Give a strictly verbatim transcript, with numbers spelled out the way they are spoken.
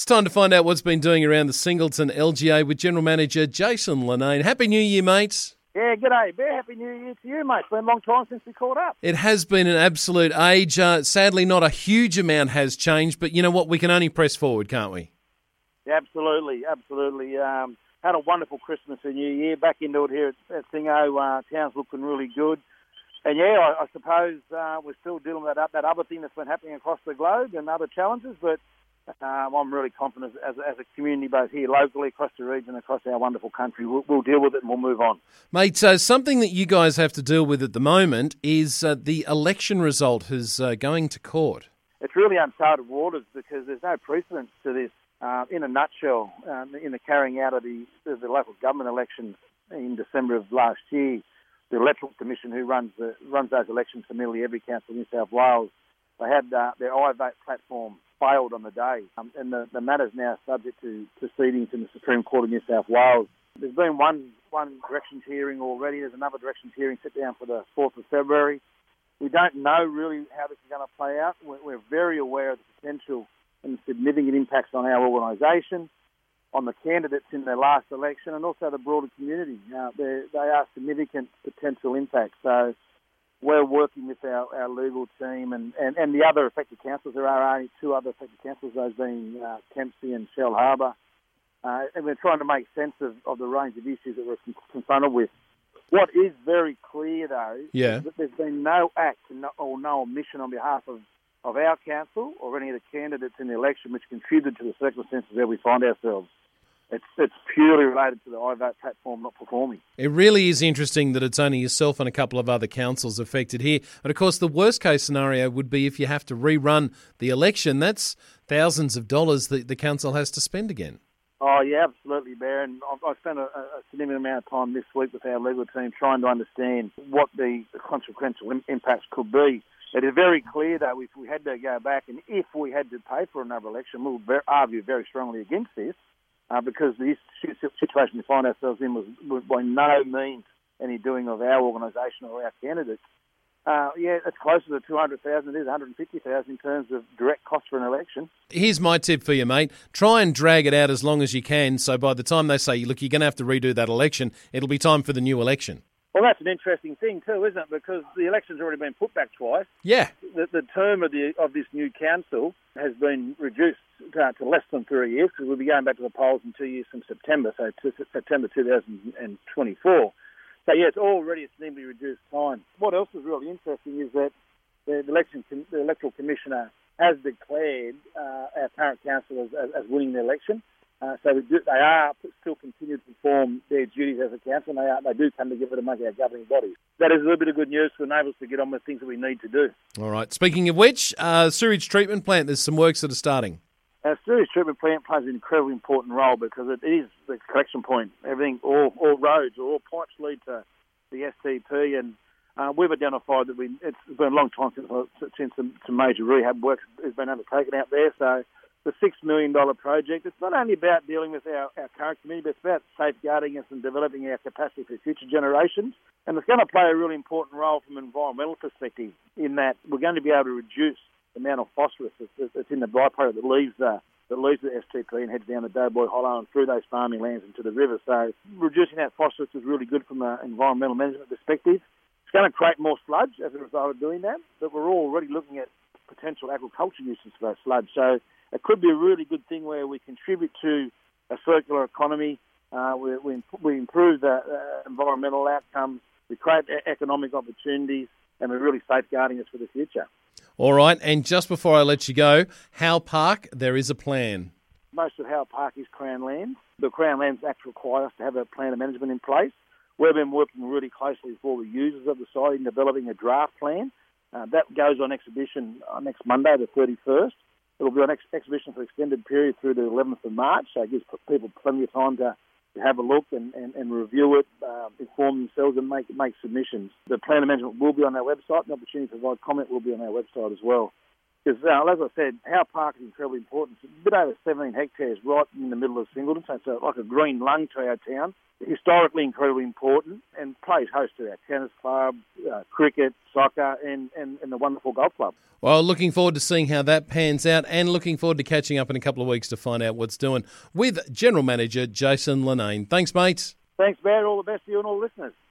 time to find out what's been doing around the Singleton L G A with General Manager Jason Linane. Happy New Year, mates. Yeah, g'day, Bear. Happy New Year to you, mate. It's been a long time since we caught up. It has been an absolute age. Uh, sadly, not a huge amount has changed, but you know what? We can only press forward, can't we? Yeah, absolutely, absolutely. Um, had a wonderful Christmas and New Year. Back into it here at, at Thingo. Uh, town's looking really good. And yeah, I, I suppose uh, we're still dealing with that, that other thing that's been happening across the globe and other challenges, but um, I'm really confident as, as a community, both here locally, across the region, across our wonderful country, we'll, we'll deal with it and we'll move on. Mate, so something that you guys have to deal with at the moment is uh, the election result is uh, going to court. It's really uncharted waters because there's no precedent to this. Uh, in a nutshell, um, in the carrying out of the, the local government elections in December of last year, the Electoral Commission, who runs the, runs those elections for nearly every council in New South Wales, they had uh, their iVote platform failed on the day, um, and the, the matter's now subject to proceedings in the Supreme Court of New South Wales. There's been one one directions hearing already. There's another directions hearing set down for the fourth of February. We don't know really how this is going to play out. We're, we're very aware of the potential and significant impacts on our organisation, on the candidates in their last election, and also the broader community. Uh, they are significant potential impacts. So we're working with our, our legal team and, and, and the other affected councils. There are only two other affected councils, those being uh, Kempsey and Shell Harbour. Uh, and we're trying to make sense of, of the range of issues that we're confronted with. What is very clear, though, yeah. is that there's been no act or no omission on behalf of of our council or any of the candidates in the election which contributed to the circumstances where we find ourselves. It's it's purely related to the iVote platform not performing. It really is interesting that it's only yourself and a couple of other councils affected here. But of course, the worst case scenario would be if you have to rerun the election. That's thousands of dollars that the council has to spend again. Oh, yeah, absolutely, Bear. And I've, I've spent a, a significant amount of time this week with our legal team trying to understand what the, the consequential im- impacts could be. It is very clear, though, if we had to go back and if we had to pay for another election, we'll ver- argue very strongly against this uh, because the situation we find ourselves in was, was by no means any doing of our organisation or our candidates. Uh, yeah, it's closer to two hundred thousand dollars, it is one hundred fifty thousand dollars in terms of direct cost for an election. Here's my tip for you, mate. Try and drag it out as long as you can, so by the time they say, look, you're going to have to redo that election, it'll be time for the new election. Well, that's an interesting thing too, isn't it? Because the election's already been put back twice. Yeah. The, the term of the of this new council has been reduced to, to less than three years because we'll be going back to the polls in two years from September, so to September two thousand twenty-four. So, yeah, it's already a significantly reduced time. What else is really interesting is that the, election, the Electoral Commissioner has declared uh, our current council as, as, as winning the election. Uh, so we do, they are still continue to perform their duties as a council, and they, are, they do come together to make our governing bodies. That is a little bit of good news to enable us to get on with things that we need to do. All right. Speaking of which, uh, sewage treatment plant, there's some works that are starting. Our sewage treatment plant plays an incredibly important role because it is the collection point. Everything, all, all roads or all pipes lead to the S T P, and uh, we've identified that we. It's been a long time since since some, some major rehab work has been undertaken out there. So the six million dollars project, it's not only about dealing with our, our current community, but it's about safeguarding us and developing our capacity for future generations. And it's going to play a really important role from an environmental perspective in that we're going to be able to reduce the amount of phosphorus that's, that's in the byproduct that leaves the that leaves the S T P and heads down the Doughboy Hollow and through those farming lands into the river. So reducing that phosphorus is really good from an environmental management perspective. It's going to create more sludge as a result of doing that, but we're already looking at potential agriculture uses for that sludge. So it could be a really good thing where we contribute to a circular economy, uh, we, we, we improve the uh, environmental outcomes, we create economic opportunities, and we're really safeguarding us for the future. All right, and just before I let you go, Howe Park, there is a plan. Most of Howe Park is Crown Land. The Crown Lands Act requires us to have a plan of management in place. We've been working really closely with all the users of the site in developing a draft plan. Uh, that goes on exhibition uh, next Monday, the thirty-first. It will be on ex- exhibition for an extended period through the eleventh of March, so it gives people plenty of time to, to have a look and, and, and review it, uh, inform themselves and make make submissions. The plan of management will be on our website. The opportunity to provide comment will be on our website as well. Because, uh, as I said, Howe Park is incredibly important. It's a bit over seventeen hectares right in the middle of Singleton, so it's a, like a green lung to our town. Historically incredibly important, and plays host to our tennis club, uh, cricket, soccer, and, and, and the wonderful golf club. Well, looking forward to seeing how that pans out, and looking forward to catching up in a couple of weeks to find out what's doing with General Manager Jason Linnane. Thanks, mate. Thanks, Matt. All the best to you and all the listeners.